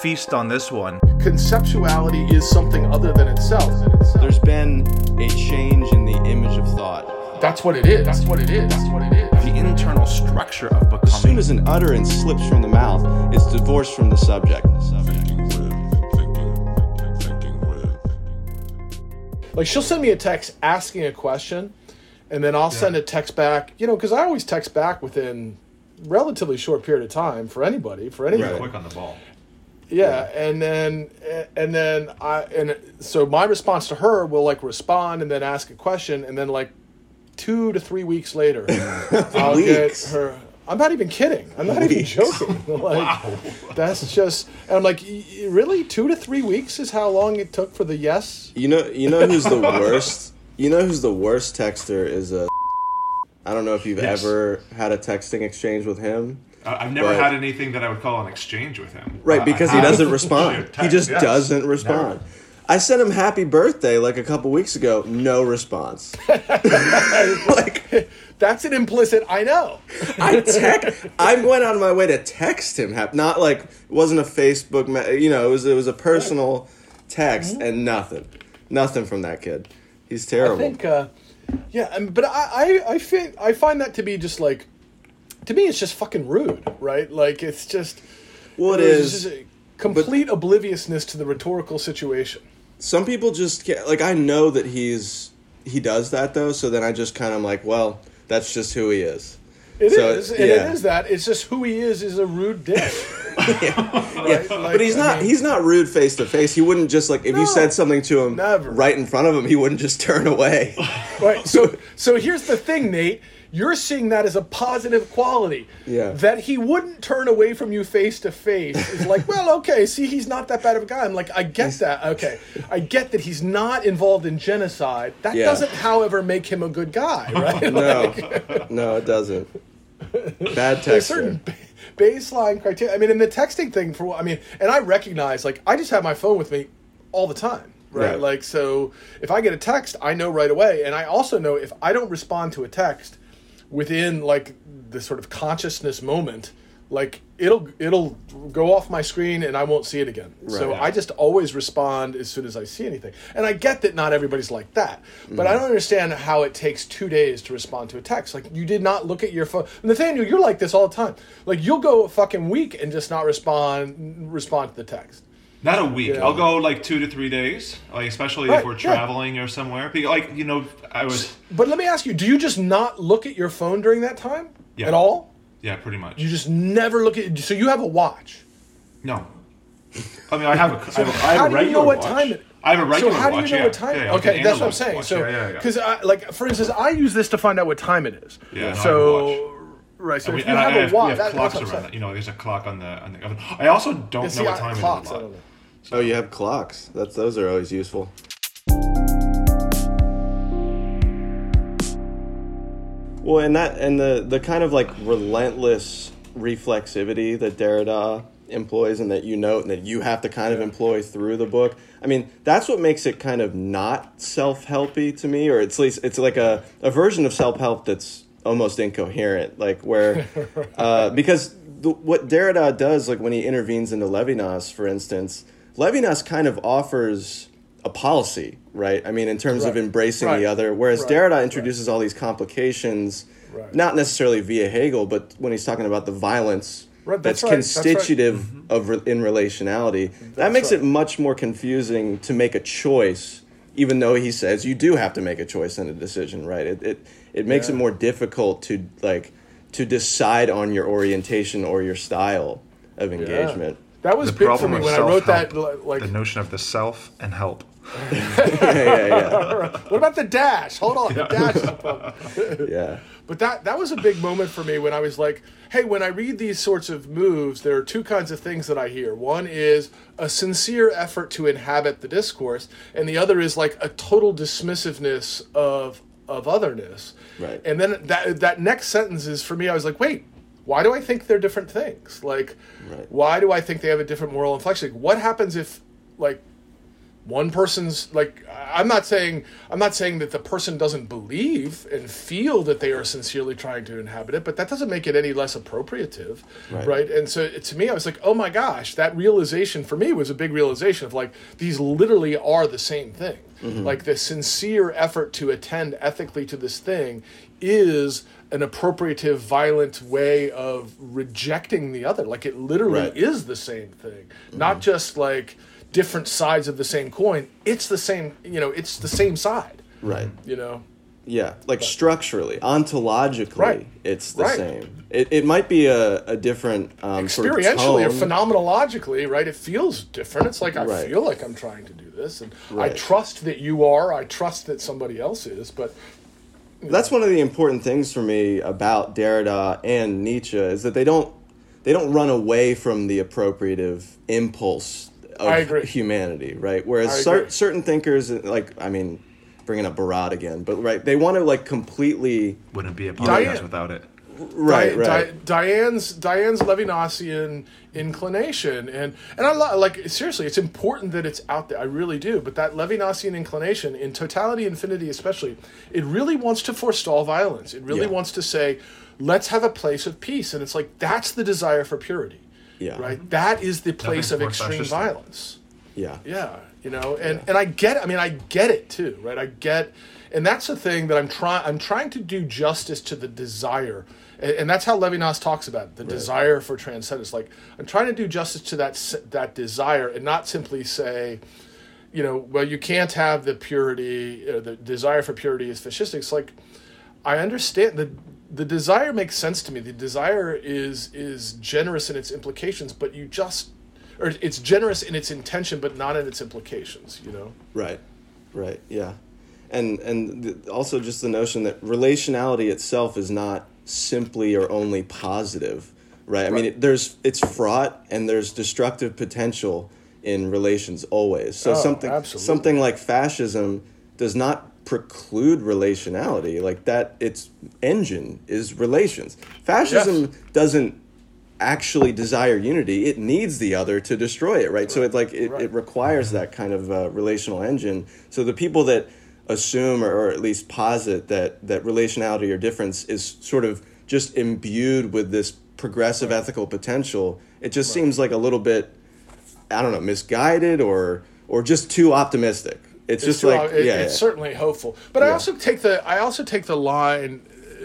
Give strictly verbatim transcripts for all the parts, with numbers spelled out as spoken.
feast on this one. Conceptuality is something other than itself. There's been a change in the image of thought. That's what it is. That's what it is. That's what it is. The internal structure of becoming. As soon as an utterance slips from the mouth, it's divorced from the subject. Like, she'll send me a text asking a question, and then I'll yeah. send a text back, you know, because I always text back within relatively short period of time for anybody, for anybody. Right. Quick on the ball. Yeah, yeah, and then and then I and so my response to her will like respond and then ask a question, and then like two to three weeks later, I'll weeks. get her. I'm not even kidding. I'm not weeks. even joking. Like, wow. That's just. And I'm like, really? Two to three weeks is how long it took for the yes? You know, you know who's the worst. You know who's the worst texter is a. I don't know if you've yes. ever had a texting exchange with him. Uh, I've never but, had anything that I would call an exchange with him. Right, because uh, he doesn't respond. He just yes. doesn't respond. Never. I sent him happy birthday like a couple weeks ago. No response. Like, that's an implicit I know. I text. I went out of my way to text him. Not like it wasn't a Facebook. You know, it was it was a personal text mm-hmm. and nothing, nothing from that kid. He's terrible. I think. Uh, yeah, but I I I, think, I find that to be just like. To me, it's just fucking rude, right? Like, it's just... Well, it is. Just complete obliviousness to the rhetorical situation. Some people just can't... Like, I know that he's... He does that, though, so then I just kind of like, well, that's just who he is. It so, is, and yeah. it is that. It's just who he is is a rude dick. yeah. Right? yeah. Like, but he's not I mean, he's not rude face-to-face. He wouldn't just, like, if no, you said something to him never. right in front of him, he wouldn't just turn away. Right, so so here's the thing, Nate. You're seeing that as a positive quality. Yeah. That he wouldn't turn away from you face to face is like, well, okay, see, he's not that bad of a guy. I'm like, I get that. Okay. I get that he's not involved in genocide. That yeah. doesn't, however, make him a good guy, right? No. Like, no, it doesn't. Bad texter. There's certain ba- baseline criteria. I mean, in the texting thing, for I mean, and I recognize, like, I just have my phone with me all the time. Right? right. Like, so if I get a text, I know right away. And I also know if I don't respond to a text within like the sort of consciousness moment, like it'll it'll go off my screen and I won't see it again. Right, so yeah. I just always respond as soon as I see anything. And I get that not everybody's like that, but mm. I don't understand how it takes two days to respond to a text. Like, you did not look at your phone. Nathaniel, you're like this all the time. Like, you'll go a fucking week and just not respond respond to the text. Not a week. Yeah. I'll go like two to three days, like especially right, if we're traveling yeah. or somewhere. Like, you know, I was. But let me ask you: do you just not look at your phone during that time yeah. at all? Yeah, pretty much. You just never look at. So you have a watch? No. I mean, I have a. So I have, how I have do a regular you know what watch. time it? I have a regular watch. So how watch, do you know yeah. what time? Yeah, yeah, okay, that's what I'm saying. Watch. So, because yeah, yeah, yeah. like for instance, I use this to find out what time it is. Yeah. So. Right, so and if we, you have I, a have, watch, we have that, clocks that's what around it. You know, there's a clock on the on the oven. I also don't yeah, know see, what I, time clocks, it is. I don't know. So. Oh, you have clocks. That's those are always useful. Well, and that and the the kind of like relentless reflexivity that Derrida employs, and that you note, and that you have to kind of employ through the book. I mean, that's what makes it kind of not self-helpy to me, or it's at least it's like a, a version of self-help that's almost incoherent, like where uh, because the, what Derrida does, like when he intervenes into Levinas, for instance, Levinas kind of offers a policy, right? I mean, in terms right. of embracing right. the other, whereas right. Derrida introduces right. all these complications, right. not necessarily via Hegel, but when he's talking about the violence right. that's, that's right. constitutive that's right. of re- in relationality, that's that makes right. it much more confusing to make a choice, even though he says you do have to make a choice and a decision, right? It it, it makes yeah. it more difficult to like to decide on your orientation or your style of engagement. Yeah. That was the big for me when I wrote that. Like the notion of the self and help. yeah, yeah, yeah. What about the dash? Hold on, the dash. yeah. But that that was a big moment for me when I was like, hey, when I read these sorts of moves, there are two kinds of things that I hear. One is a sincere effort to inhabit the discourse, and the other is like a total dismissiveness of of otherness. Right. And then that that next sentence is, for me, I was like, wait, why do I think they're different things? Like, right. why do I think they have a different moral inflection? Like, what happens if, like, One person's like, I'm not saying I'm not saying that the person doesn't believe and feel that they are sincerely trying to inhabit it, but that doesn't make it any less appropriative, right? right? And so to me, I was like, oh my gosh, that realization for me was a big realization of like, these literally are the same thing. Mm-hmm. Like the sincere effort to attend ethically to this thing is an appropriative, violent way of rejecting the other. Like it literally right. is the same thing, mm-hmm. not just like different sides of the same coin. It's the same, you know, it's the same side. Right. You know? Yeah, like but, structurally, ontologically, right. it's the right. same. It it might be a, a different um, experientially sort of or phenomenologically, right? It feels different. It's like I right. feel like I'm trying to do this, and right. I trust that you are. I trust that somebody else is, but that's one of the important things for me about Derrida and Nietzsche is that they don't they don't run away from the appropriative impulse of humanity, right? Whereas cer- certain thinkers, like, I mean, bringing up Barad again, but right, they want to like completely wouldn't be a podcast without it. Right, Di- right. Di- Diane's Diane's Levinasian inclination, and and I lo- like seriously, it's important that it's out there. I really do. But that Levinasian inclination, in Totality Infinity especially, it really wants to forestall violence. It really yeah. wants to say, let's have a place of peace, and it's like that's the desire for purity. Yeah. Right. That is the place Nothing of extreme fascist. violence. Yeah. Yeah. You know, and, yeah. and I get it. I mean, I get it too, right? I get, and that's the thing that I'm trying. I'm trying to do justice to the desire, and, and that's how Levinas talks about it, the right. desire for transcendence. Like I'm trying to do justice to that that desire, and not simply say, you know, well, you can't have the purity. Uh, the desire for purity is fascistic. It's like I understand the the desire makes sense to me. The desire is is generous in its implications, but you just. Or it's generous in its intention, but not in its implications, you know? Right, right, yeah. And and the, also just the notion that relationality itself is not simply or only positive, right? I right. mean, it, there's it's fraught and there's destructive potential in relations always. So oh, something absolutely. something like fascism does not preclude relationality. Like that, its engine is relations. Fascism yes. doesn't actually desire unity. It needs the other to destroy it, right? right. So it like it, right. it requires that kind of uh, relational engine. So the people that assume or, or at least posit that that relationality or difference is sort of just imbued with this progressive right. ethical potential, it just right. seems like a little bit, I don't know, misguided or or just too optimistic. It's, it's just like it, yeah, it's yeah. certainly hopeful. But yeah. I also take the I also take the line,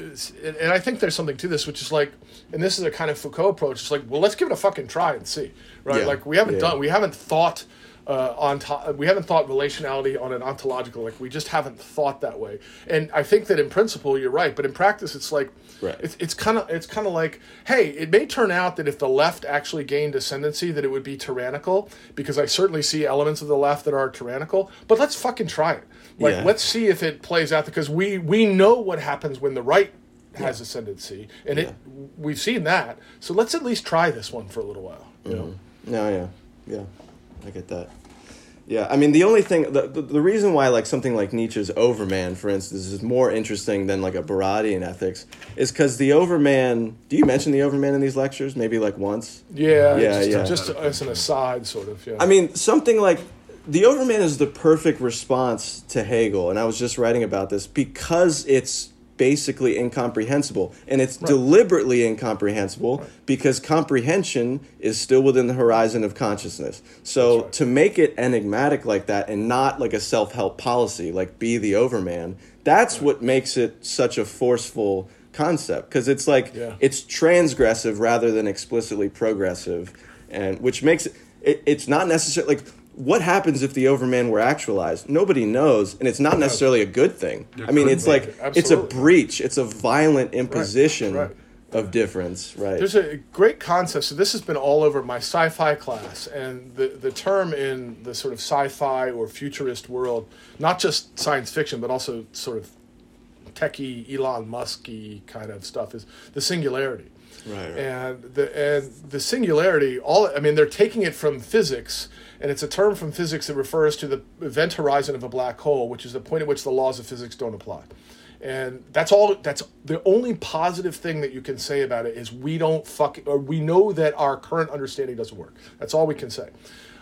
and I think there's something to this, which is like, and this is a kind of Foucault approach. It's like, well, let's give it a fucking try and see, right? Yeah. Like we haven't yeah. done, we haven't thought uh, on to, we haven't thought relationality on an ontological, like we just haven't thought that way. And I think that in principle you're right, but in practice it's like, right. it's it's kind of it's kind of like, hey, it may turn out that if the left actually gained ascendancy, that it would be tyrannical, because I certainly see elements of the left that are tyrannical. But let's fucking try it. Like yeah. let's see if it plays out, because we we know what happens when the right has yeah. ascendancy, and it yeah. we've seen that. So let's at least try this one for a little while. You mm-hmm. know? No, yeah, yeah, I get that. Yeah, I mean, the only thing, the, the the reason why like something like Nietzsche's Overman, for instance, is more interesting than like a Baradian ethics is because the Overman. Do you mention the Overman in these lectures? Maybe like once. Yeah, yeah, just, yeah. Just as an aside, sort of. Yeah. I mean, something like. The Overman is the perfect response to Hegel, and I was just writing about this because it's basically incomprehensible, and it's right. deliberately incomprehensible right. because comprehension is still within the horizon of consciousness. So right. to make it enigmatic like that and not like a self-help policy, like be the Overman, that's right. what makes it such a forceful concept, because it's like yeah. it's transgressive rather than explicitly progressive, and which makes it, it it's not necessarily like. What happens if the Overman were actualized? Nobody knows, and it's not necessarily a good thing. There I mean, could it's be. like Absolutely. it's a breach. It's a violent imposition Right. Right. of difference, right? There's a great concept. So this has been all over my sci-fi class, and the the term in the sort of sci-fi or futurist world, not just science fiction, but also sort of techie, Elon Musk-y kind of stuff, is the singularity. Right, right. And the and the singularity, all I mean, they're taking it from physics, and it's a term from physics that refers to the event horizon of a black hole, which is the point at which the laws of physics don't apply. And that's all. That's the only positive thing that you can say about it is we don't fuck, or we know that our current understanding doesn't work. That's all we can say.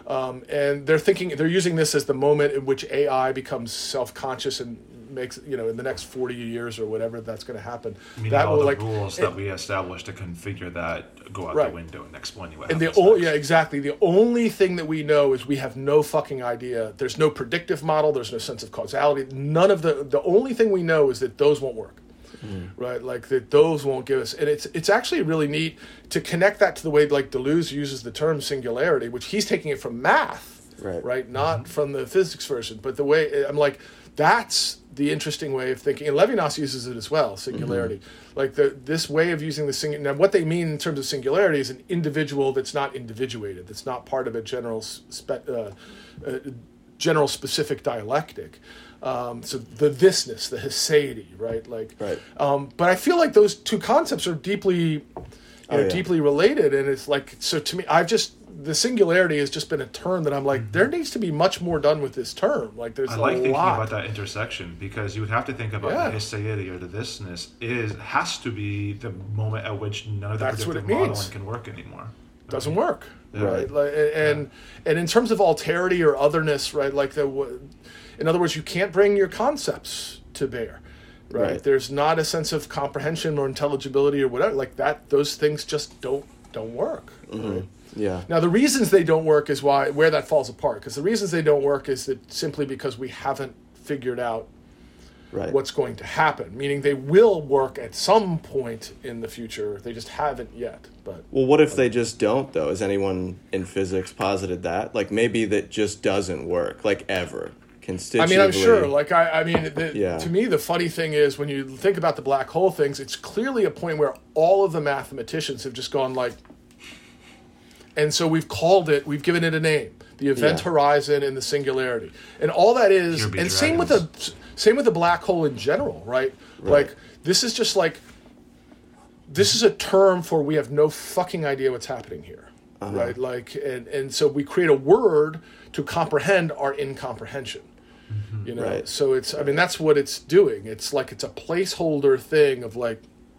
Um, and they're thinking, they're using this as the moment in which A I becomes self-conscious and makes, you know, in the next forty years or whatever that's going to happen. Meaning that all will the like rules it, that we established to configure that go out right. the window and explain you what and the happens o- next. yeah, exactly. The only thing that we know is we have no fucking idea. There's no predictive model. There's no sense of causality. None of the, the only thing we know is that those won't work. Mm. Right, like that those won't give us, and it's it's actually really neat to connect that to the way like Deleuze uses the term singularity, which he's taking it from math, right, right, not mm-hmm. from the physics version, but the way I'm like that's the interesting way of thinking, and Levinas uses it as well, singularity, mm-hmm. like the this way of using the sing. Now, what they mean in terms of singularity is an individual that's not individuated, that's not part of a general spe- uh, uh, general specific dialectic. Um, so the thisness, the hisideity, right? Like, right. Um, but I feel like those two concepts are deeply, you know, oh, yeah. deeply related, and it's like so to me. I've just the singularity has just been a term that I'm like, mm-hmm. there needs to be much more done with this term. Like, there's I a like thinking lot. about that intersection because you would have to think about yeah. the hisideity or the thisness is has to be the moment at which none of the That's predictive what it modeling means. can work anymore. Doesn't work, Yeah. right? Like, and yeah. and in terms of alterity or otherness, right? Like the, in other words, you can't bring your concepts to bear, right? Right. There's not a sense of comprehension or intelligibility or whatever like that. Those things just don't don't work. Mm-hmm. Right? Yeah. Now the reasons they don't work is why where that falls apart. Because the reasons they don't work is that simply because we haven't figured out right. what's going to happen. Meaning they will work at some point in the future. They just haven't yet. But well, what if they just don't though? Has anyone in physics posited that? Like maybe that just doesn't work, like ever. I mean, I'm sure. Like, I, I mean, the, yeah. to me, the funny thing is when you think about the black hole things, it's clearly a point where all of the mathematicians have just gone like, and so we've called it, we've given it a name, the event yeah. horizon and the singularity, and all that is, and dragons. same with the same with the black hole in general, right? right? Like, this is just like, this is a term for we have no fucking idea what's happening here. Uh-huh. Right, like, and, and so we create a word to comprehend our incomprehension. Mm-hmm. You know, right. so it's. I mean, that's what it's doing. It's like it's a placeholder thing of like,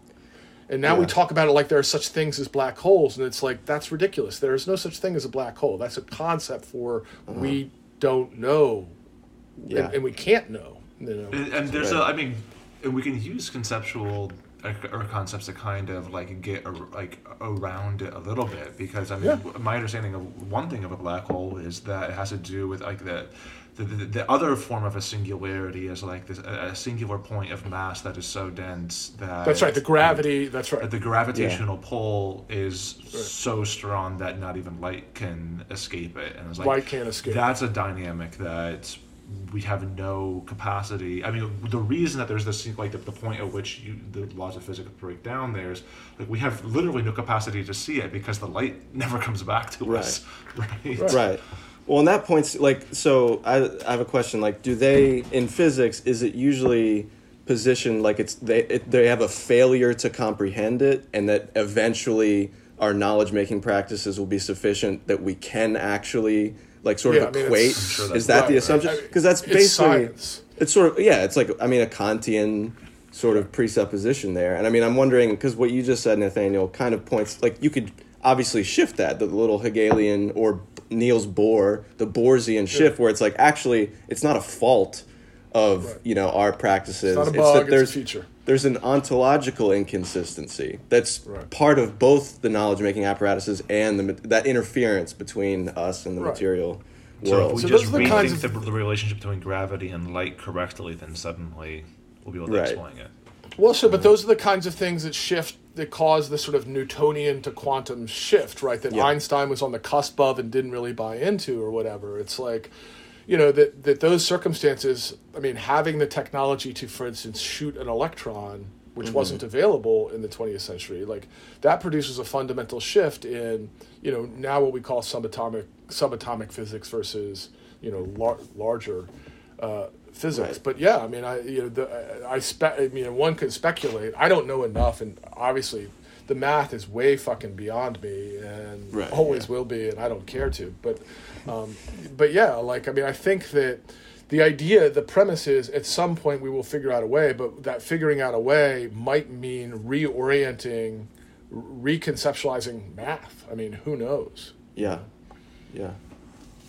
and now yeah. we talk about it like there are such things as black holes, and it's like that's ridiculous. There is no such thing as a black hole. That's a concept for uh-huh. we don't know, yeah. and, and we can't know. You know, and, and there's right. a. I mean, and we can use conceptual or concepts to kind of like get a, like around it a little bit because I mean yeah. my understanding of one thing of a black hole is that it has to do with like the the, the, the other form of a singularity is like this a, a singular point of mass that is so dense that that's right the gravity that's right the gravitational yeah. pull is right. so strong that not even light can escape it and it's like light can't escape that's a dynamic that we have no capacity. I mean, the reason that there's this, like, the, the point at which you, the laws of physics break down there is, like, we have literally no capacity to see it because the light never comes back to right. us. Right. Right. Right. Well, and that point's, like, so I, I have a question. Like, do they, in physics, is it usually positioned like it's, they, it, they have a failure to comprehend it and that eventually our knowledge-making practices will be sufficient that we can actually like sort yeah, of I mean, equate? Sure is that right, the assumption? Because right. that's it's basically science. It's sort of yeah. It's like I mean a Kantian sort of presupposition there, and I mean I'm wondering because what you just said, Nathaniel, kind of points like you could obviously shift that the little Hegelian or Niels Bohr, the Bohrsian shift, yeah. where it's like actually it's not a fault of right. you know our practices. It's not a it's bug. that there's it's a feature. There's an ontological inconsistency that's right. part of both the knowledge-making apparatuses and the that interference between us and the right. material. So world. if we So just those are the kinds rethink of- the, the relationship between gravity and light correctly, then suddenly we'll be able to Right. explain it. Well, sure, but those are the kinds of things that shift, that cause the sort of Newtonian to quantum shift, right? That Yeah. Einstein was on the cusp of and didn't really buy into or whatever. It's like, you know, that, that those circumstances, I mean, having the technology to, for instance, shoot an electron, which Mm-hmm. wasn't available in the twentieth century, like that produces a fundamental shift in, you know, now what we call subatomic subatomic physics versus, you know, lar- larger uh, physics. Right. But yeah, I mean, I you know, the, I spe- I mean, one can speculate. I don't know enough, and obviously, the math is way fucking beyond me, and Right, always yeah. will be, and I don't care to. But, um, but yeah, like I mean, I think that the idea, the premise is, at some point we will figure out a way, but that figuring out a way might mean reorienting, reconceptualizing math. I mean, who knows? Yeah, yeah.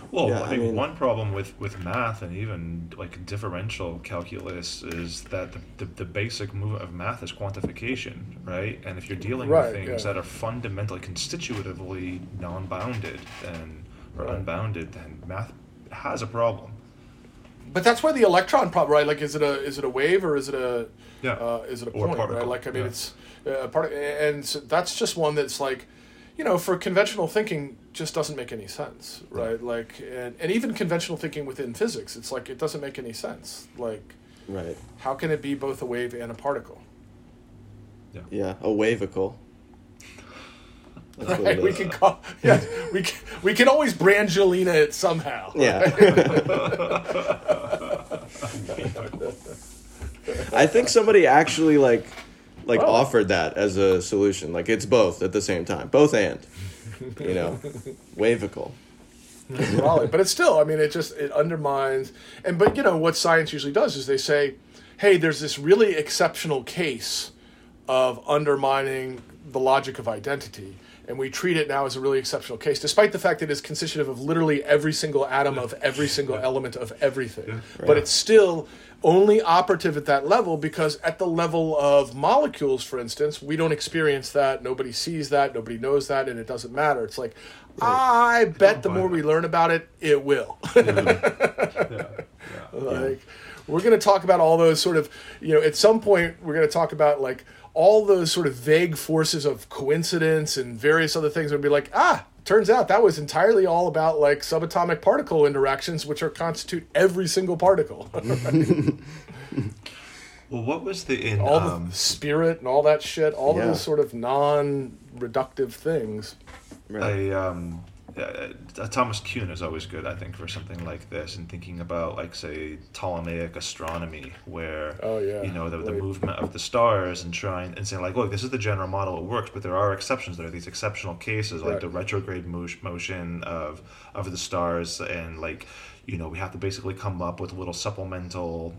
Well, Yeah, I I think mean- one problem with, with math and even like differential calculus is that the, the, the basic movement of math is quantification, right? And if you're dealing Right, with things yeah. that are fundamentally constitutively non-bounded and or Right. unbounded, then math has a problem. But that's where the electron problem, right? Like, is it a is it a wave or is it a Yeah. uh, is it a Or a point, right? particle, Like, I mean, yeah. it's a part, and so that's just one that's like, you know, for conventional thinking, just doesn't make any sense, right? Like, and, and even conventional thinking within physics, it's like it doesn't make any sense. Like, Right. how can it be both a wave and a particle? Yeah, a wavicle. That's what Right? it We is. can call, yeah, we can, we can always Brangelina it somehow. Yeah. I think somebody actually like like Oh. offered that as a solution. Like it's both at the same time. Both and. You know. Wavicle. Probably. But it's still, I mean, it just, it undermines, and, but, you know, what science usually does is they say, hey, there's this really exceptional case of undermining the logic of identity, and we treat it now as a really exceptional case, despite the fact that it is constitutive of literally every single atom of every single element of everything. But it's still only operative at that level because at the level of molecules, for instance, we don't experience that, nobody sees that, nobody knows that, and it doesn't matter. It's like, I bet the more we learn about it, it will. Like, we're going to talk about all those sort of, you know, at some point we're going to talk about like all those sort of vague forces of coincidence and various other things. We'll be like, ah, turns out that was entirely all about like subatomic particle interactions, which are constitute every single particle. Well, what was the in all um, the spirit and all that shit, all Yeah. those sort of non-reductive things. Right. I um, uh, Thomas Kuhn is always good, I think, for something like this, and thinking about, like, say, Ptolemaic astronomy, where Oh, yeah. you know the, the Right. movement of the stars, and trying and saying like, look, this is the general model, it works, but there are exceptions. There are these exceptional cases, like Right. the retrograde mo- motion of of the stars, and like, you know, we have to basically come up with little supplemental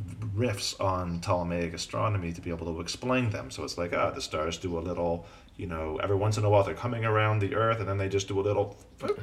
riffs on Ptolemaic astronomy to be able to explain them. So it's like, ah, the stars do a little, you know, every once in a while they're coming around the Earth, and then they just do a little,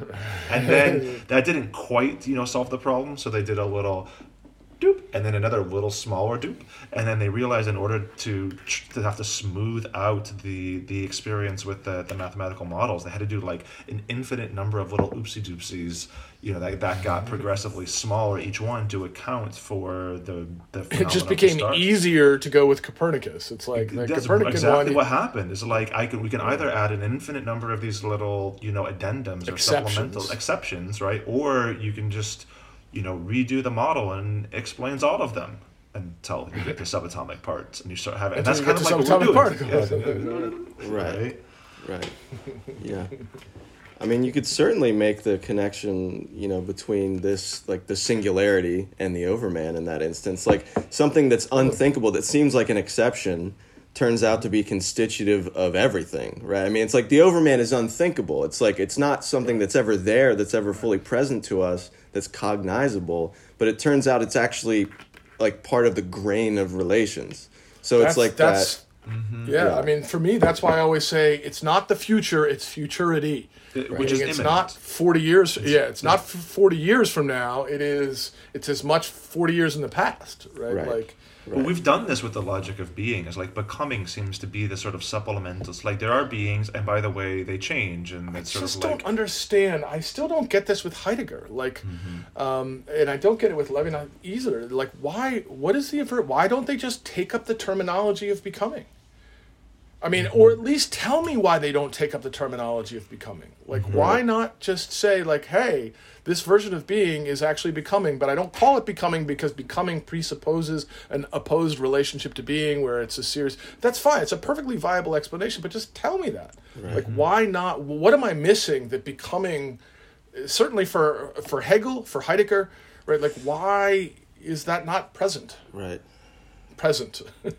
and then that didn't quite, you know, solve the problem. So they did a little doop, and then another little smaller doop, and then they realized in order to to have to smooth out the the experience with the, the mathematical models, they had to do like an infinite number of little oopsie doopsies, you know, that that got progressively smaller each one to account for the the It phenomenon just of the became stars. easier to go with Copernicus. It's like the That's Copernican exactly one. what happened. Is like I can we can either add an infinite number of these little, you know, addendums or Exceptions. supplemental exceptions, right? Or you can just, you know, redo the model and explains all of them until you get the subatomic parts, and you start having. And Until that's you kind get of to like what subatomic we're doing. particles. Yeah. Right. Right. Yeah. I mean, you could certainly make the connection, you know, between this, like the singularity and the Overman in that instance. Like something that's unthinkable, that seems like an exception, turns out to be constitutive of everything, right? I mean, it's like the Overman is unthinkable. It's like it's not something that's ever there, that's ever fully present to us, that's cognizable, but it turns out it's actually like part of the grain of relations. So That's, it's like that's, that. Yeah, Yeah. I mean, for me, that's why I always say it's not the future; it's futurity. It- Meaning which is it's imminent. not forty years. Yeah, it's not f- forty years from now. It is. It's as much forty years in the past, right? Right. Like, Well, we've done this with the logic of being. Is like becoming seems to be the sort of supplemental. It's like there are beings, and by the way, they change, and I it's sort just of don't like understand. I still don't get this with Heidegger. Like, Mm-hmm. um, and I don't get it with Levinas either. Like, why? What is the aver- Why don't they just take up the terminology of becoming? I mean, Mm-hmm. or at least tell me why they don't take up the terminology of becoming. Like, why not just say, like, hey, this version of being is actually becoming, but I don't call it becoming because becoming presupposes an opposed relationship to being where it's a series. That's fine. It's a perfectly viable explanation, but just tell me that. Like, why not? What am I missing that becoming, certainly for for Hegel, for Heidegger, right? Like, why is that not present? Right. Present.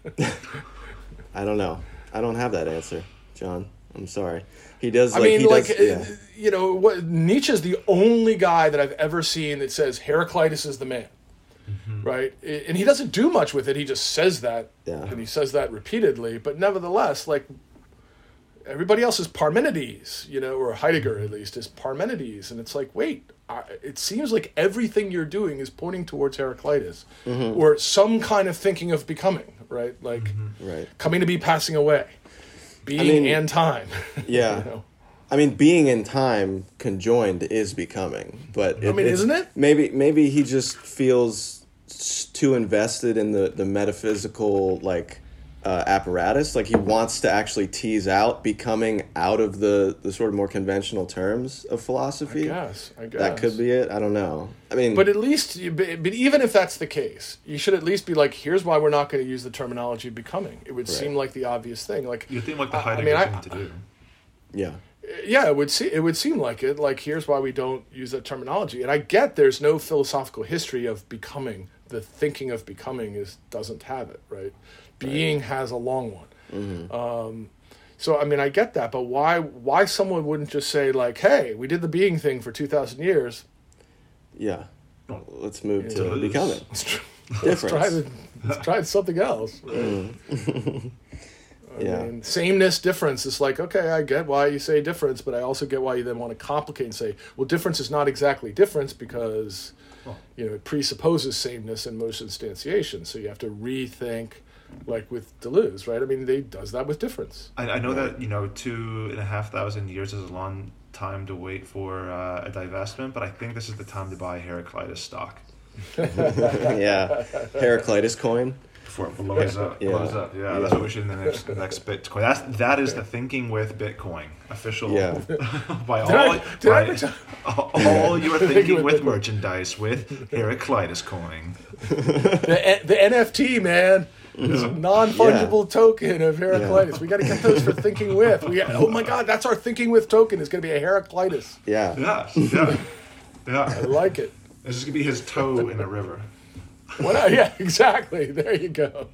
I don't know. I don't have that answer, John. I'm sorry. He does. I Like, mean, he like, does, uh, yeah. you know, what, Nietzsche's the only guy that I've ever seen that says Heraclitus is the man, right? I- And he doesn't do much with it. He just says that, Yeah. and he says that repeatedly. But nevertheless, like, everybody else is Parmenides, you know, or Heidegger at least is Parmenides, and it's like, wait, I, it seems like everything you're doing is pointing towards Heraclitus, Mm-hmm. or some kind of thinking of becoming, right? Like Right. coming to be, passing away, being mean, and time. Yeah. You know? I mean, being in time conjoined is becoming, but it, I mean, it's- isn't it? Maybe maybe he just feels s- too invested in the the metaphysical like uh, apparatus. Like he wants to actually tease out becoming out of the the sort of more conventional terms of philosophy. I guess. I guess That could be it. I don't know. I mean, But at least, you- but but even if that's the case, you should at least be like, here's why we're not going to use the terminology becoming. It would Right. seem like the obvious thing. Like You think like the I- I Heidegger mean, I- thing to do. yeah, yeah, it would see it would seem like it. Like here's why we don't use that terminology. And I get there's no philosophical history of becoming. The thinking of becoming is doesn't have it, right? Being has a long one. Um, so I mean, I get that, but why why someone wouldn't just say like, hey, we did the being thing for two thousand years. yeah. Let's move to Deleuze. becoming. Let's try, let's Difference. try, the, let's try something else. Right? I Yeah. mean, sameness, difference. It's like, okay, I get why you say difference, but I also get why you then want to complicate and say, well, difference is not exactly difference because, you know, it presupposes sameness in most instantiations. So you have to rethink, like with Deleuze, right? I mean, they does that with difference. I, I know that, you know, two and a half thousand years is a long time to wait for uh, a divestment, but I think this is the time to buy Heraclitus stock Yeah, Heraclitus coin. before it blows up. Yeah. Blows up. Yeah, that's what we should in the next, next Bitcoin. That's that is the thinking with Bitcoin official. Yeah. by Did all, I- did I by ever tell- all you are thinking with with Bitcoin. merchandise with Heraclitus coin. The, the N F T, man. This non-fungible token of Heraclitus. We got to get those for thinking with. We got, oh my God, that's our thinking with token. It's going to be a Heraclitus. Yeah. Yeah, yeah, I yeah. like it. This is gonna be his toe in a river. What I, yeah, exactly. There you go.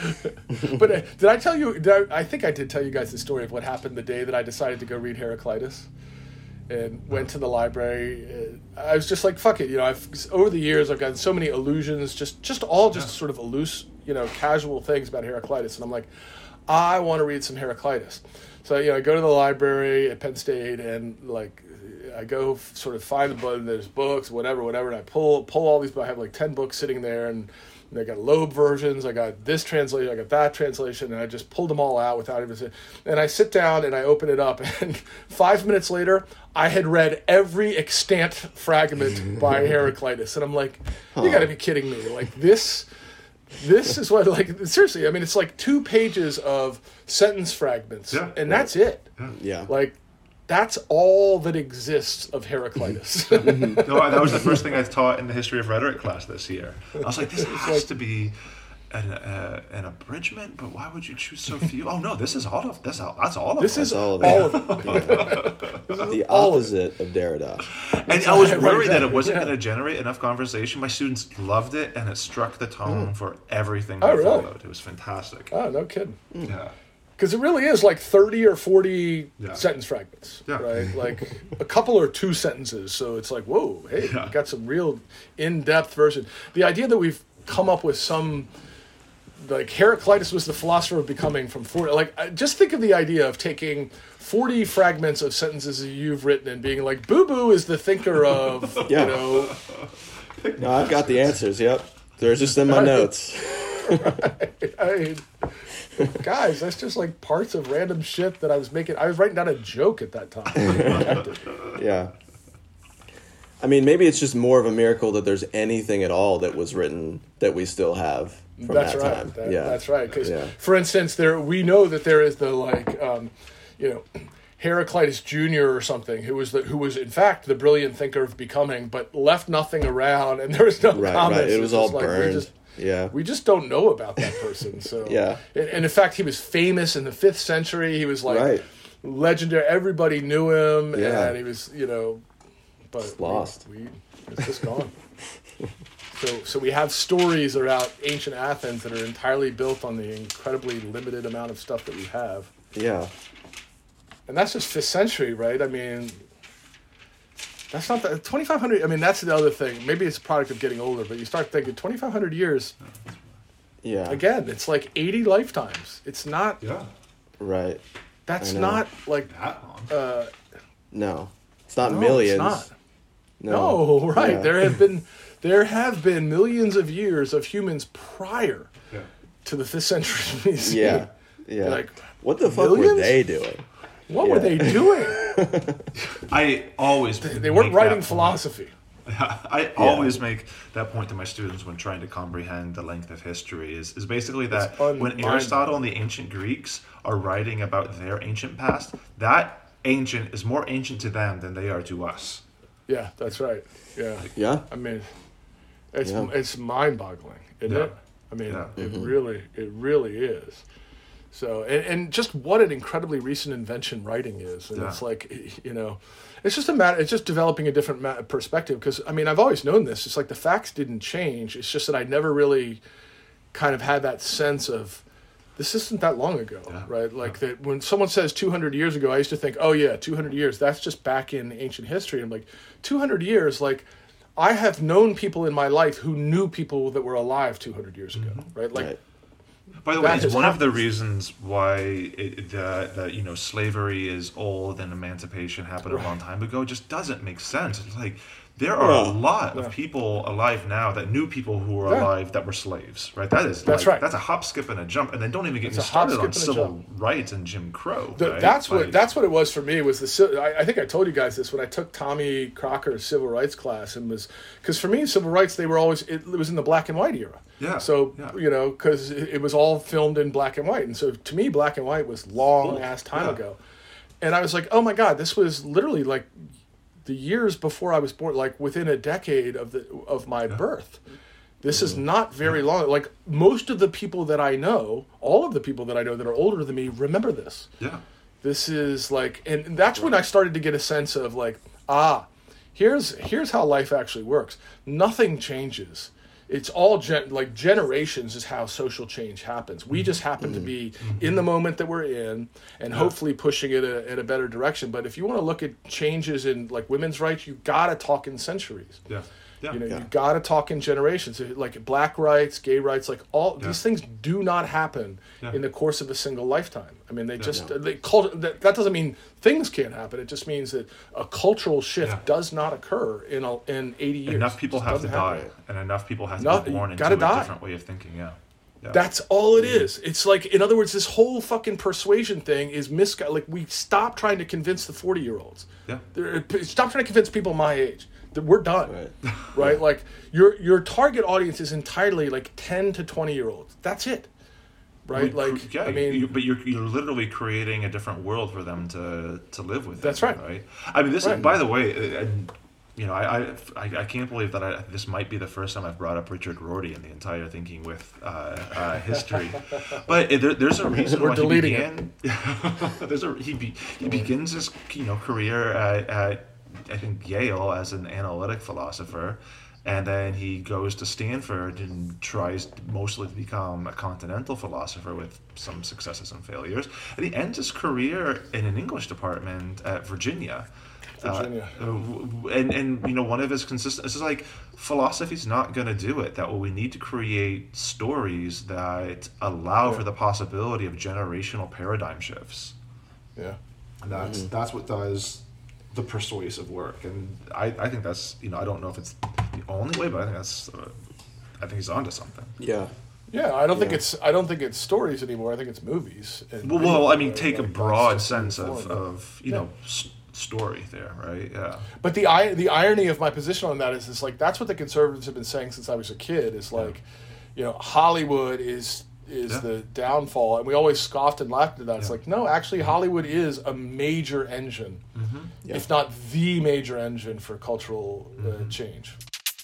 But uh, did I tell you? Did I, I think I did tell you guys the story of what happened the day that I decided to go read Heraclitus, and went to the library. Uh, I was just like, "Fuck it," you know. I've over the years I've gotten so many illusions, just just all just sort of loose, you know, casual things about Heraclitus, and I'm like, I want to read some Heraclitus. So you know, I go to the library at Penn State, and like, I go f- sort of find the book. There's books, whatever, whatever, and I pull pull all these. I have like ten books sitting there, and, and I got Loeb versions. I got this translation. I got that translation, and I just pulled them all out without even. And I sit down and I open it up, and five minutes later, I had read every extant fragment by Heraclitus, and I'm like, you got to be kidding me! Like this. This is what, like, seriously, I mean, it's like two pages of sentence fragments, Yeah. and that's it. Yeah. Like, that's all that exists of Heraclitus. No, that was the first thing I taught in the history of rhetoric class this year. I was like, this has like- to be an, uh, an abridgment, but why would you choose so few? Oh no, this is all of this. That's all of This it. is all all of of it. it. The all of opposite of Derrida. And I was Right, worried that it exactly, wasn't yeah. going to generate enough conversation. My students loved it, and it struck the tone for everything Oh, that really? followed. It was fantastic. Oh, no kidding. Yeah. Because it really is like thirty or forty Yeah. sentence fragments, Yeah. right? Like a couple or two sentences. So it's like, whoa, hey, Yeah. we got some real in-depth version. The idea that we've come up with some, like Heraclitus was the philosopher of becoming from forty. Like, I- just think of the idea of taking forty fragments of sentences that you've written and being like, Boo Boo is the thinker of, Yeah. you know, No, I've got the answers. Yep. They're just in my notes. I mean, guys, that's just like parts of random shit that I was making. I was writing down a joke at that time. Yeah. I mean, maybe it's just more of a miracle that there's anything at all that was written that we still have from That's that right. time. That- yeah. That's right. Because, Yeah. for instance, there we know that there is the like, um, you know, Heraclitus Junior or something, who was the who was in fact the brilliant thinker of becoming, but left nothing around, and there was no Right, comments. right. It It's was just all like, we burned. just- Yeah. We just don't know about that person. So Yeah. and, and in fact, he was famous in the fifth century. He was like Right. legendary. Everybody knew him, Yeah. and he was, you know, but It's lost. We, we it's just gone. So, so we have stories about ancient Athens that are entirely built on the incredibly limited amount of stuff that we have, Yeah. and that's just fifth century, right? I mean, that's not the twenty-five hundred. I mean, that's the other thing. Maybe it's a product of getting older, but you start thinking twenty-five hundred years. Yeah. Again, it's like eighty lifetimes. It's not. Yeah. Right. That's I know. not like. That long. Uh, No. It's not no, millions. It's not. No, no right. Yeah. There have been there have been millions of years of humans prior Yeah. to the fifth century B C. Yeah, yeah. Like, what the fuck millions? were they doing? What Yeah. were they doing? I always They, they weren't make writing that philosophy. point. I always make that point to my students when trying to comprehend the length of history is, is basically that It's un- when mind- Aristotle and the ancient Greeks are writing about their ancient past, that ancient is more ancient to them than they are to us. Yeah, that's right. Yeah. Yeah. I mean, it's Yeah. it's mind-boggling, isn't Yeah. it? I mean, Yeah. it really it really is. So, and, and just what an incredibly recent invention writing is, and Yeah. it's like, you know, it's just a matter. It's just developing a different ma- perspective. Because I mean, I've always known this. It's like the facts didn't change. It's just that I never really kind of had that sense of this isn't that long ago, Yeah. right? Like that when someone says two hundred years ago, I used to think, oh yeah, two hundred years. That's just back in ancient history. I'm like, two hundred years, like. I have known people in my life who knew people that were alive two hundred years ago, right? Like, Right. By the way, That it's has one of the happened. reasons why it, the, the you know slavery is old and emancipation happened a long time ago just doesn't make sense. It's like there are Yeah. a lot of Yeah. people alive now that knew people who were Yeah. alive that were slaves, right? That is That's like, right. That's a hop, skip, and a jump, and then don't even get It's me a hop, started on skip, and a civil rights and Jim Crow. the, right? that's what Like, that's what it was for me. Was the ci- I, I think I told you guys this when I took Tommy Crocker's civil rights class, and was because for me civil rights they were always it, it was in the black and white era. Yeah, So yeah. you know because it, it was all filmed in black and white, and so to me black and white was long ass time Yeah. ago, and I was like, oh my god, this was literally like the years before I was born, like within a decade of the of my birth. This is not very long. Like most of the people that I know, all of the people that I know that are older than me remember this. yeah, This is like, and that's when I started to get a sense of like, ah, here's here's how life actually works. Nothing changes. It's all gen- like generations is how social change happens. We just happen to be in the moment that we're in, and hopefully pushing it a, in a better direction. But if you want to look at changes in like women's rights, you gotta talk in centuries. yeah, yeah. You know, Yeah. you got to talk in generations. Like black rights, gay rights, like all Yeah. these things do not happen Yeah. in the course of a single lifetime. I mean, they just they cult, that, that doesn't mean things can't happen. It just means that a cultural shift Yeah. does not occur in a, in eighty years. Enough people It just have to doesn't die, happen. and enough people have to No, be born you into gotta a die. different way of thinking. Yeah, yeah. That's all it is. It's like, in other words, this whole fucking persuasion thing is misguided. Like, we stop trying to convince the forty-year-olds. Yeah. They're- Stop trying to convince people my age that we're done. Right. Right? Like, your your target audience is entirely, like, ten to twenty-year-olds. That's it. Right? Well, Like, yeah, I mean... you, but you're you're literally creating a different world for them to to live with. That's right. Right. I mean, this Right. is, by the way, uh, and you know, I, I I I can't believe that I, this might be the first time I've brought up Richard Rorty in the entire Thinking with uh, uh, history, but it, there, there's a reason We're why deleting he began. there's a he be, he begins his you know career at, at I think Yale as an analytic philosopher. And then he goes to Stanford and tries mostly to become a continental philosopher with some successes and failures. And he ends his career in an English department at Virginia. Virginia. Uh, w- and, and, you know, one of his consistent... It's like, philosophy's not going to do it. That we need to create stories that allow Yeah. for the possibility of generational paradigm shifts. Yeah. And that's, Mm-hmm. that's what does the persuasive work. And I, I think that's, you know, I don't know if it's the only way, but I think that's, uh, I think he's onto something. Yeah. Yeah, I don't think Yeah. it's I don't think it's stories anymore. I think it's movies. and Well, well I video, mean, take a like, broad that's just sense the of, form. of you Yeah. know, s- story there, right? Yeah. But the i- the irony of my position on that is, is like that's what the conservatives have been saying since I was a kid. Is like, you know, Hollywood is is Yeah. the downfall, and we always scoffed and laughed at that. It's Yeah. like, no, actually, Hollywood is a major engine, Yeah. if not the major engine for cultural uh, change.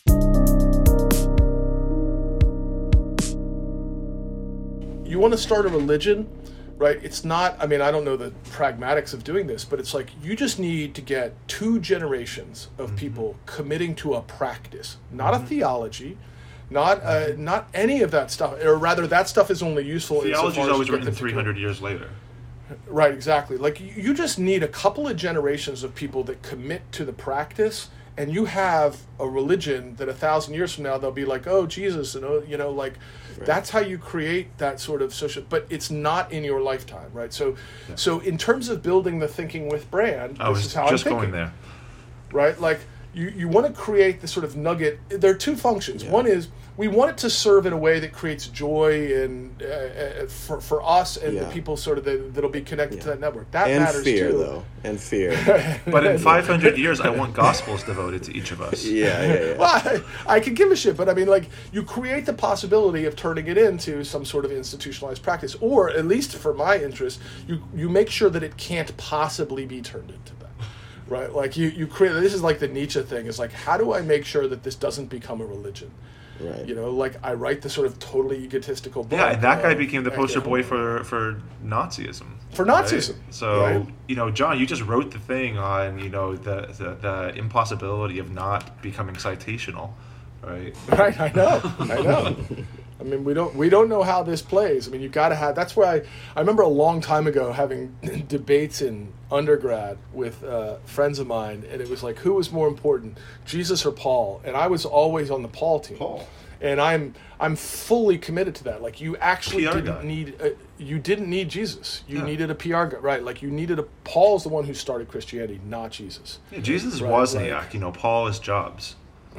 You want to start a religion, right? It's not, I mean, I don't know the pragmatics of doing this, but it's like you just need to get two generations of people committing to a practice, not a theology, not uh, not any of that stuff, or rather, that stuff is only useful. Theology insofar is as always you get written them to three hundred years later. Right, exactly. Like you you just need a couple of generations of people that commit to the practice, and you have a religion that a thousand years from now they'll be like, oh Jesus, and oh, you know, like Right. that's how you create that sort of social. But it's not in your lifetime, right? So, so in terms of building the Thinking with brand, I this was is how just I'm going thinking, there. right? Like you, you want to create the sort of nugget. There are two functions. Yeah. One is we want it to serve in a way that creates joy and uh, for for us and yeah. the people sort of that, that'll be connected yeah. to that network. That and matters fear, too. though, and fear. But in five hundred years, I want gospels devoted to each of us. Yeah, yeah, yeah. Well, I, I could give a shit, but I mean, like, you create the possibility of turning it into some sort of institutionalized practice, or at least for my interest, you you make sure that it can't possibly be turned into that. Right? Like, you, you create, this is like the Nietzsche thing, is like, how do I make sure that this doesn't become a religion? Right. You know, like, I write the sort of totally egotistical book. Yeah, and that guy became the poster boy for, for Nazism. For Nazism. Right? So, right. you know, John, you just wrote the thing on, you know, the, the, the impossibility of not becoming citational, right? Right, I know, I know. I mean, we don't we don't know how this plays. I mean, you got to have. That's where I I remember a long time ago having debates in undergrad with uh, friends of mine, and it was like, who was more important, Jesus or Paul? And I was always on the Paul team. Paul. And I'm I'm fully committed to that. Like, you actually P R didn't guy. need uh, you didn't need Jesus. You Yeah. needed a P R guy, right? Like, you needed a Paul's the one who started Christianity, not Jesus. Yeah, Jesus is Right, Wozniak, right. you know, Paul is Jobs.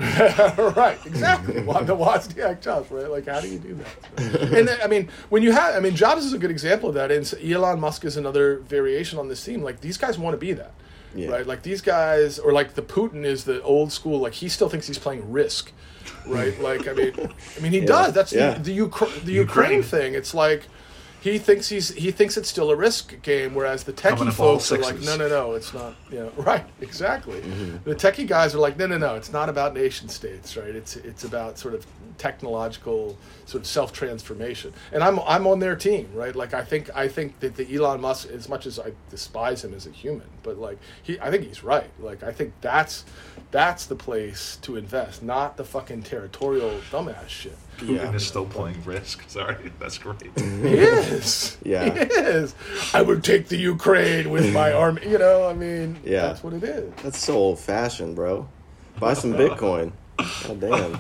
Right, exactly. Well, the Wozniak Jobs, right? Like, how do you do that? And then, I mean, when you have, I mean, Jobs is a good example of that, and so Elon Musk is another variation on this theme. Like, these guys want to be that, Yeah. right? Like, these guys, or like the Putin is the old school. Like, he still thinks he's playing Risk, right? Like, I mean, I mean, he Yeah. does. That's Yeah. the the, Ukra- the Ukraine, Ukraine. thing. It's like. He thinks he's he thinks it's still a Risk game, whereas the Coming techie up all folks are like, sixes. no, no, no, it's not. You know, right? Exactly. The techie guys are like, no, no, no, it's not about nation states, right? It's it's about sort of technological sort of self transformation, and I'm I'm on their team, right? Like, I think I think that the Elon Musk, as much as I despise him as a human, but like he, I think he's right. Like, I think that's that's the place to invest, not the fucking territorial dumbass shit. Putin Yeah. is still playing Risk. Sorry, that's great. He is. Yeah. He is. I would take the Ukraine with my army. You know, I mean, Yeah. that's what it is. That's so old fashioned, bro. Buy some Bitcoin. God damn.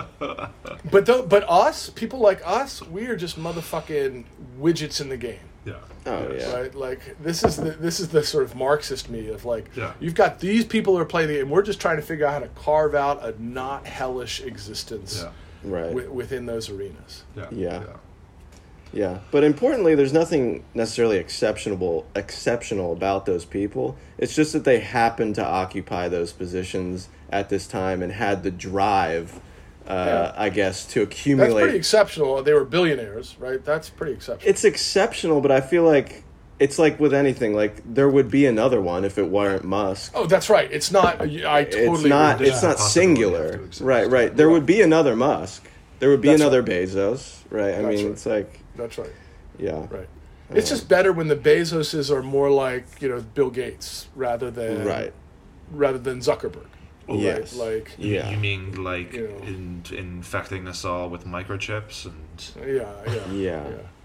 But th- but us, people like us, we are just motherfucking widgets in the game. Yeah. Oh, yeah. Right? Like, this is the this is the sort of Marxist me of like, Yeah. you've got these people who are playing the game. We're just trying to figure out how to carve out a not hellish existence Yeah. Right. wi- within those arenas. Yeah. Yeah. Yeah, but importantly, there's nothing necessarily exceptional exceptional about those people. It's just that they happened to occupy those positions at this time and had the drive, uh, Yeah. I guess, to That's accumulate. pretty exceptional. They were billionaires, right? That's pretty exceptional. It's exceptional, but I feel like it's like with anything. Like, there would be another one if it weren't Musk. Oh, that's right. It's not. I totally. it's not. agree with It's that. not Possibility singular. have to exist. Right. Right. There would be another Musk. There would be That's another right. Bezos. Right. I That's mean, right. it's like, That's right. yeah. Right. It's just better when the Bezoses are more like, you know, Bill Gates rather than Right. rather than Zuckerberg. Right? Yes. Like, Yeah. You mean like You know. in, infecting us all with microchips and yeah, yeah, Yeah.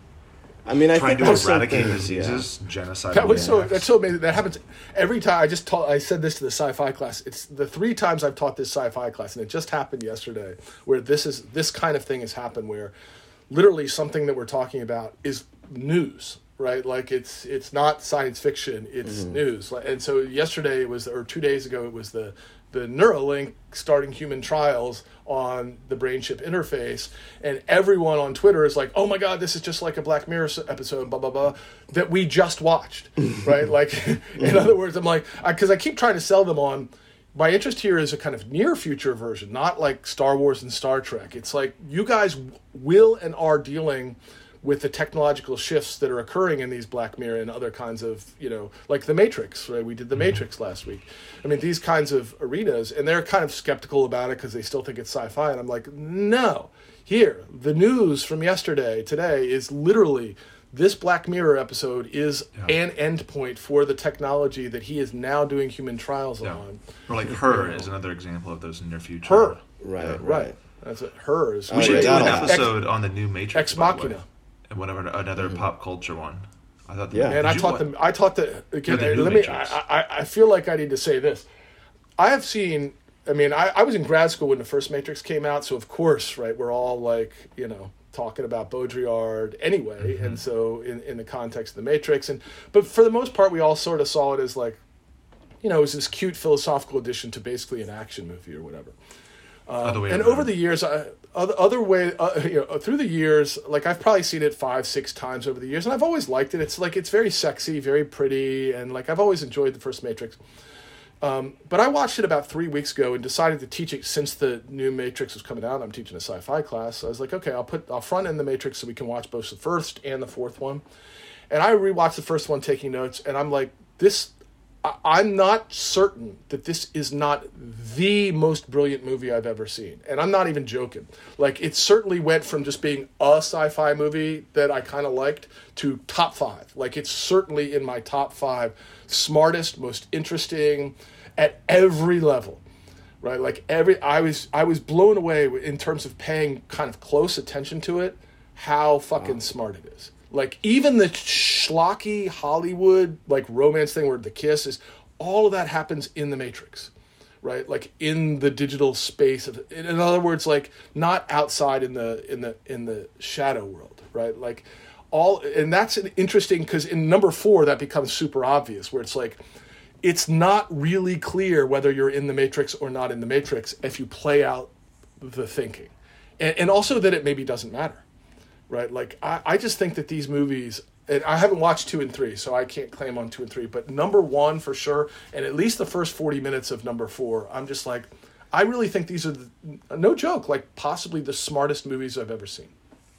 I mean, I trying think to there's eradicate something- diseases, genocide. That was so. attacks. That's so amazing. That happens every time. I just taught. I said this to the sci-fi class. It's the three times I've taught this sci-fi class, and it just happened yesterday, where this is this kind of thing has happened, where literally something that we're talking about is news, right? Like, it's it's not science fiction. It's news. Like, and so yesterday it was, or two days ago it was the the Neuralink starting human trials on the brain chip interface, and everyone on Twitter is like, oh my god, this is just like a Black Mirror s- episode, blah blah blah, that we just watched. Right? Like, in other words, I'm like, because I, I keep trying to sell them on, my interest here is a kind of near future version, not like Star Wars and Star Trek. It's like, you guys will and are dealing with the technological shifts that are occurring in these Black Mirror and other kinds of, you know, like The Matrix, right? We did The Matrix last week. I mean, these kinds of arenas, and they're kind of skeptical about it because they still think it's sci-fi. And I'm like, no. Here, the news from yesterday, today, is literally this Black Mirror episode is Yeah. an endpoint for the technology that he is now doing human trials Yeah. on. Or like Her is another example of those near future. Her. Right. Yeah. Right. That's it. Hers. Oh, We should yeah, do an that'll- episode on the new Matrix. Ex by the way. Machina. And whatever another pop culture one. I thought. Yeah. And did I you taught wa- them. I taught the. Again, Yeah, the new let me. Matrix. I, I, I feel like I need to say this. I have seen. I mean, I, I was in grad school when the first Matrix came out, so of course, right, we're all like, you know, talking about Baudrillard anyway, Mm-hmm. and so in, in the context of the Matrix, and but for the most part, we all sort of saw it as like, you know, it was this cute philosophical addition to basically an action movie or whatever. Other way And around. over the years, I, other, other way, uh, you know, through the years, like I've probably seen it five, six times over the years, and I've always liked it. It's like it's very sexy, very pretty, and like I've always enjoyed the first Matrix. Um, but I watched it about three weeks ago and decided to teach it since the new Matrix was coming out. I'm teaching a sci-fi class. So I was like, okay, I'll put I'll front end the Matrix so we can watch both the first and the fourth one. And I rewatched the first one, taking notes, and I'm like, this. I, I'm not certain that this is not the most brilliant movie I've ever seen, and I'm not even joking. Like, it certainly went from just being a sci-fi movie that I kind of liked to top five. Like, it's certainly in my top five smartest, most interesting at every level, right? Like every, I was, I was blown away in terms of paying kind of close attention to it, how fucking wow. smart it is. Like even the schlocky Hollywood like romance thing where the kiss is, all of that happens in the Matrix, right? Like in the digital space of, in other words, like not outside in the in the in the shadow world, right? Like all, and that's an interesting because in number four that becomes super obvious where it's like, it's not really clear whether you're in the Matrix or not in the Matrix if you play out the thinking. And, and also that it maybe doesn't matter, right? Like, I, I just think that these movies, and I haven't watched two and three, so I can't claim on two and three, but number one for sure, and at least the first forty minutes of number four, I'm just like, I really think these are, the, no joke, like possibly the smartest movies I've ever seen.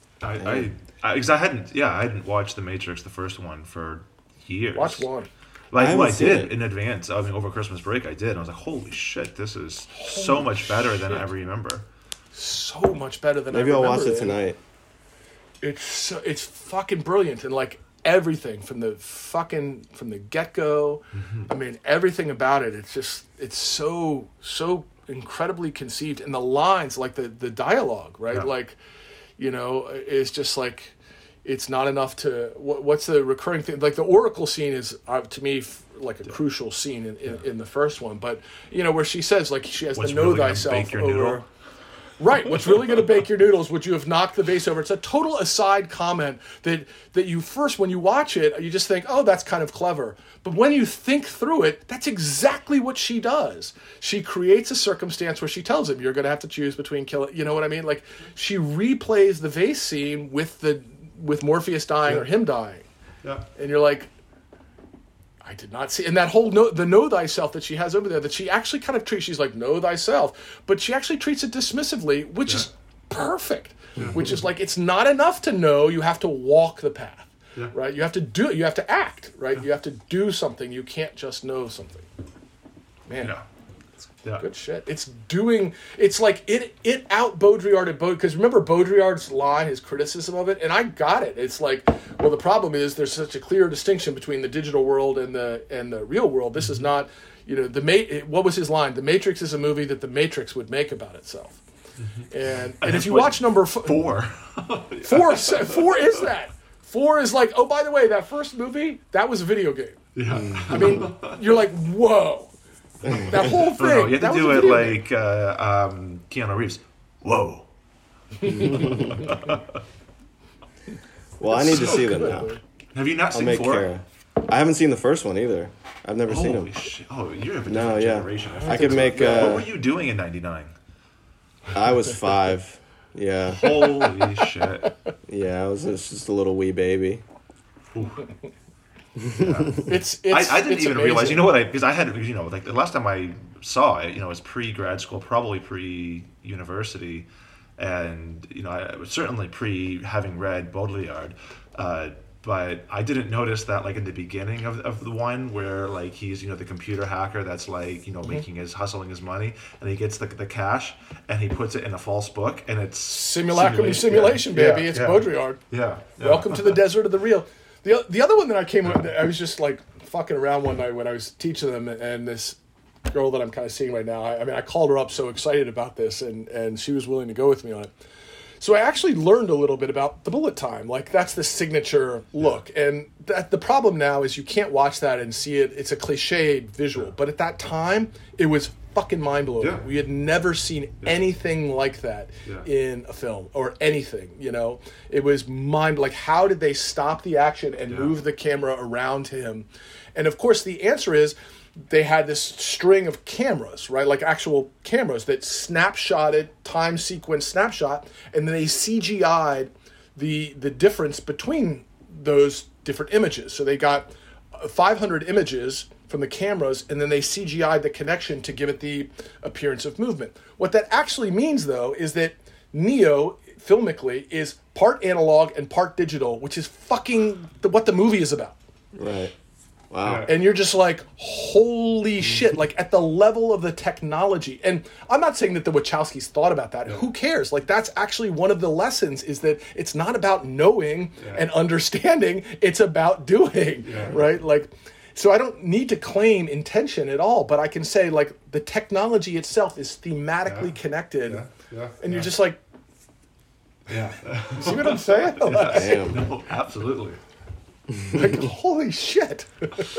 I, I, because I, I hadn't, yeah, I hadn't watched The Matrix, the first one, for years. Watch one. Like, I well, I did it. in advance. I mean, over Christmas break, I did. I was like, holy shit, this is holy so much better shit. than I ever remember. So much better than Maybe I I'll remember. watch it tonight. It's so, it's fucking brilliant. And like everything from the fucking, from the get-go, mm-hmm. I mean, everything about it, it's just, it's so, so incredibly conceived. And the lines, like the, the dialogue, right? Yeah. Like, you know, it's just like, it's not enough to, what, what's the recurring thing? Like the Oracle scene is, uh, to me, f- like a yeah. crucial scene in, in, yeah. in the first one. But, you know, where she says, like, she has what's to know really thyself bake your over... Noodle? Right, what's really going to bake your noodles? Would you have knocked the vase over? It's a total aside comment that, that you first, when you watch it, you just think, oh, that's kind of clever. But when you think through it, that's exactly what she does. She creates a circumstance where she tells him, you're going to have to choose between killing, you know what I mean? Like, she replays the vase scene with the with Morpheus dying yeah. or him dying. Yeah. And you're like, I did not see. And that whole know, the know thyself that she has over there, that she actually kind of treats, she's like, know thyself. But she actually treats it dismissively, which yeah. is perfect. Yeah. Which is like, it's not enough to know, you have to walk the path, yeah. right? You have to do it, you have to act, right? Yeah. You have to do something. You can't just know something. Man. Yeah. Yeah. Good shit. It's doing, it's like it it out Baudrillarded Baudrillard, because remember Baudrillard's line, his criticism of it, and I got it. It's like, well, the problem is there's such a clear distinction between the digital world and the and the real world. This is not, you know, the Ma- what was his line? The Matrix is a movie that the Matrix would make about itself. Mm-hmm. And and if you watch number f- four, four, four is that. Four is like, oh, by the way, that first movie, that was a video game. Yeah. I mean, you're like, whoa. That whole thing. No, no, you have to do it like game. uh, um, Keanu Reeves. Whoa. Well, I need so to see good, them now. Boy. Have you not I'll seen make four? Kara. I haven't seen the first one either. I've never Holy seen them. Shit. Oh, you're of a different No, yeah. generation. I, I could make. Uh, what were you doing in ninety-nine? I was five. Yeah. Holy shit. Yeah, I was just a little wee baby. Yeah. It's, it's I, I didn't it's even amazing. realize. You know what? I because I had you know like the last time I saw it, you know, it was pre grad school, probably pre university, and you know, I was certainly pre having read Baudrillard. Uh, but I didn't notice that like in the beginning of of the one where like he's you know the computer hacker that's like you know mm-hmm. making his hustling his money, and he gets the the cash and he puts it in a false book, and it's simulacrum simulation, yeah. baby. Yeah. It's yeah. Baudrillard. Yeah. yeah. Welcome to the desert of the real. The the other one that I came with, I was just like fucking around one night when I was teaching them, and this girl that I'm kind of seeing right now, I, I mean, I called her up so excited about this, and, and she was willing to go with me on it. So I actually learned a little bit about the bullet time. Like, that's the signature look. Yeah. And that the problem now is you can't watch that and see it. It's a cliched visual. Yeah. But at that time, it was fucking mind-blowing. Yeah. We had never seen Yeah. anything like that Yeah. in a film or anything, you know. It was mind like how did they stop the action and Yeah. move the camera around him? And of course the answer is they had this string of cameras, right? Like actual cameras that snapshotted, time sequence snapshot, and then they C G I'd the the difference between those different images. So they got five hundred images from the cameras, and then they C G I'd the connection to give it the appearance of movement. What that actually means, though, is that Neo, filmically, is part analog and part digital, which is fucking the, what the movie is about. Right. Wow. Yeah. And you're just like, holy shit, like at the level of the technology. And I'm not saying that the Wachowskis thought about that. Who cares? Like that's actually one of the lessons is that it's not about knowing Yeah. and understanding, it's about doing, Yeah. right? Like, so I don't need to claim intention at all, but I can say like the technology itself is thematically Yeah. connected. Yeah. Yeah. And you're Yeah. just like, Yeah. see what I'm saying? Damn. No, absolutely. Like, holy shit.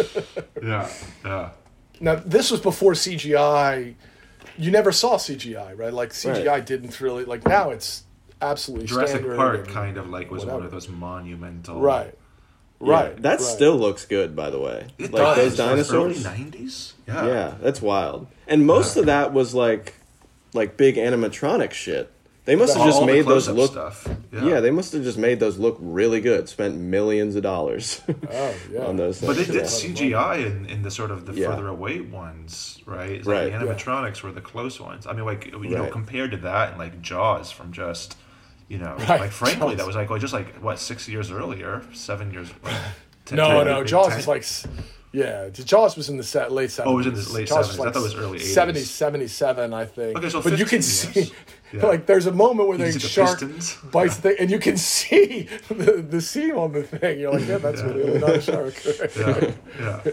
Yeah. Yeah. Now, this was before C G I. You never saw C G I, right? Like, C G I Right. didn't really... Like, now it's absolutely Jurassic standard. Park and- kind of like was one whatever. of those monumental. Right. Yeah, Right. that right. still looks good, by the way. It like does. those dinosaurs. Early nineties. Yeah. Yeah, that's wild. And most of that was like, like big animatronic shit. They must have All just the made those close-up look. stuff. Yeah. they must have just made those look really good. Spent millions of dollars Oh, yeah. on those. But they things. did Yeah. C G I in, in the sort of the Yeah. further away ones, right? It's Right. Like the animatronics were the close ones. I mean, like you know, Right. compared to that, and like Jaws from just, you know, Right, like frankly, Jaws. that was like well, just like what six years earlier, seven years. Like, ten, No, ten, no. ten, Jaws ten. was like... s- Yeah, Jaws was in the set, late seventies. Oh, it was in the late Jaws seventies. I thought it was early eighties. seventy, seventy-seven, I think. Okay, so but you can fifteen see, years. Yeah. like, there's a moment where You the can see the shark pistons. bites the thing, and you can see the, the seam on the thing. You're like, yeah, that's Yeah. really not a shark. Yeah, yeah.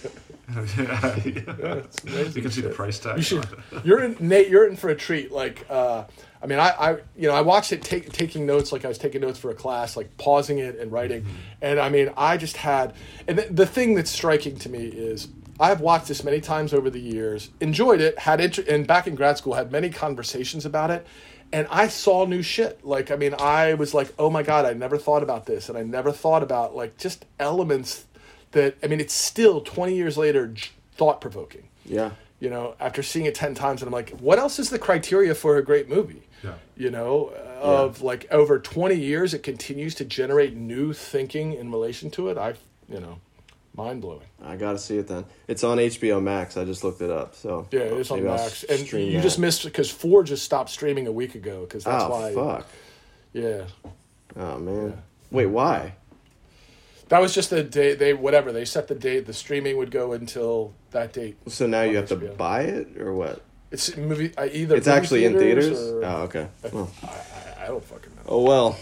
yeah, yeah. It's amazing You can see the shit. price tag. You should, on it. you're in, Nate. You're in for a treat. Like, uh, I mean, I, I, you know, I watched it take, taking notes, like I was taking notes for a class, like pausing it and writing. Mm-hmm. And I mean, I just had, and the, the thing that's striking to me is I have watched this many times over the years, enjoyed it, had inter- and back in grad school had many conversations about it. And I saw new shit. Like, I mean, I was like, oh my God, I never thought about this. And I never thought about like just elements that, I mean, it's still twenty years later, thought provoking. Yeah. You know, after seeing it ten times, and I'm like, what else is the criteria for a great movie? Yeah. You know, of like over twenty years, it continues to generate new thinking in relation to it. I, you know, mind blowing. I gotta see it then. It's on H B O Max. I just looked it up. So Yeah, it is on maybe I'll Max. And stream you that. just missed because four just stopped streaming a week ago because that's Oh why. fuck! Yeah. Oh man. Wait, why? That was just the date. They whatever they set the date. The streaming would go until that date. So now you On have to H B O. buy it or what? It's a movie. I either It's movie actually in theaters. or- Oh, okay. Well, I, I, I don't fucking know. oh well.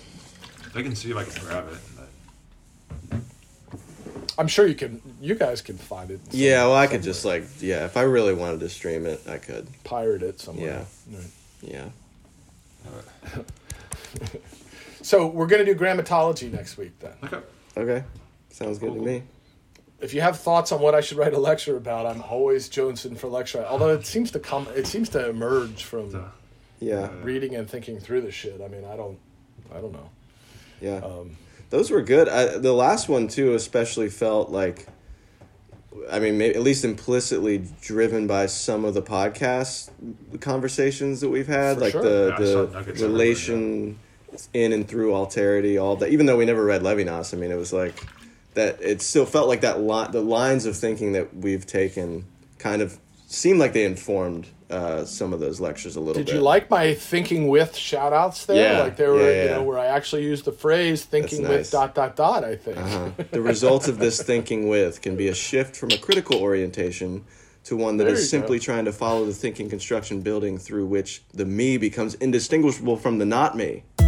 I can see if I can grab it. But I'm sure you can. You guys can find it. Yeah. Well, I could somewhere. just like yeah. If I really wanted to stream it, I could. pirate it somewhere. Yeah. Right. Yeah. So we're gonna do grammatology next week then. okay. Okay. Sounds good to me. If you have thoughts on what I should write a lecture about, I'm always jonesing for lecture. Although it seems to come, it seems to emerge from So, Yeah. reading and thinking through the shit. I mean, I don't, I don't know. Yeah. Um, Those were good. I, the last one too, especially felt like, I mean, maybe, at least implicitly driven by some of the podcast conversations that we've had, For like sure. the Yeah, I saw the nuggets relation in and through alterity, all that. Even though we never read Levinas, I mean, it was like that. It still felt like that. Li- the lines of thinking that we've taken kind of seemed like they informed uh, some of those lectures a little did bit. you like my thinking with shout outs there? Yeah, Like there were, yeah, you yeah. know, where I actually used the phrase thinking That's with nice. dot, dot, dot, I think. Uh-huh. The results of this thinking with can be a shift from a critical orientation to one that There is you simply go. trying to follow the thinking construction building through which the me becomes indistinguishable from the not me.